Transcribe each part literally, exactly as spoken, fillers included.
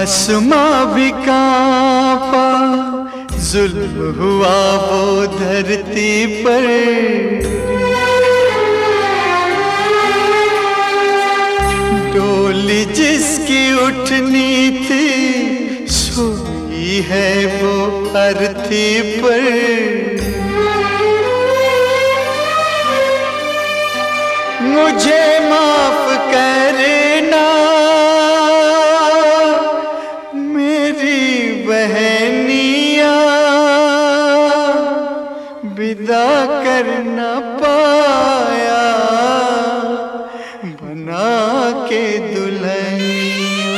आसमां भी कांपा, जुल्म हुआ वो धरती पर। डोली जिसकी उठनी थी, सोई है वो अर्थी पर। मुझे माफ करना मेरी बहनिया, विदा कर न पाया बना के दुल्हनिया।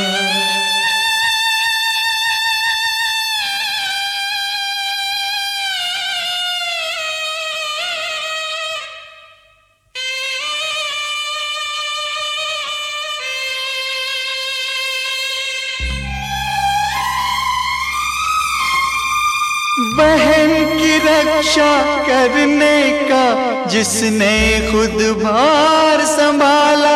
बहन की रक्षा करने का जिसने खुद भार संभाला,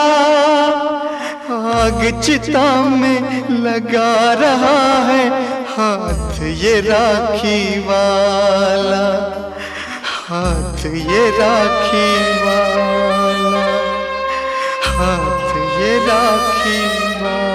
आग चिता में लगा रहा है हाथ ये राखी वाला, हाथ ये राखी वाला, हाथ ये राखी वाला।